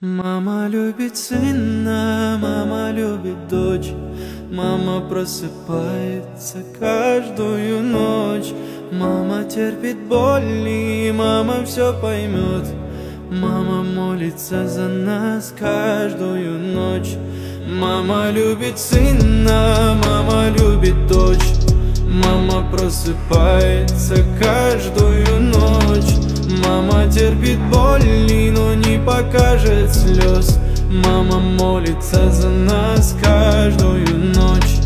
Мама любит сына, мама любит дочь. Мама просыпается каждую ночь. Мама терпит боли, мама все поймет. Мама молится за нас каждую ночь. Мама любит сына, мама любит дочь. Мама просыпается каждую ночь. Мама терпит боли, но не покажет слез. Мама молится за нас каждую ночь.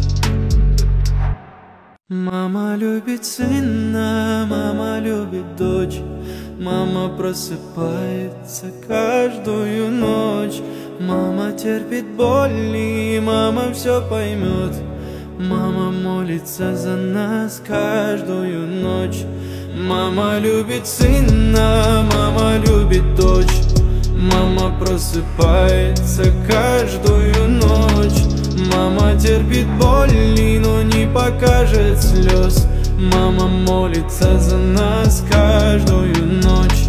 Мама любит сына, мама любит дочь. Мама просыпается каждую ночь. Мама терпит боли, мама все поймет. Мама молится за нас каждую ночь. Мама любит сына, мама любит дочь. Мама просыпается каждую ночь. Мама терпит боли, но не покажет слез. Мама молится за нас каждую ночь.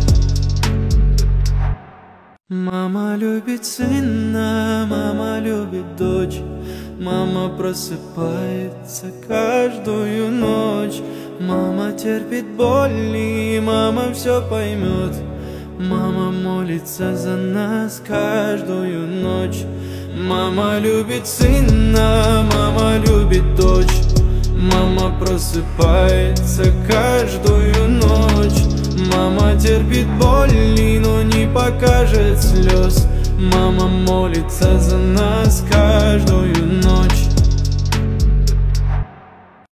Мама любит сына, мама любит дочь. Мама просыпается каждую ночь. Мама терпит боли, мама все поймет. Мама молится за нас каждую ночь. Мама любит сына, мама любит дочь. Мама просыпается каждую ночь. Мама терпит боли, но не покажет слез. Мама молится за нас каждую ночь.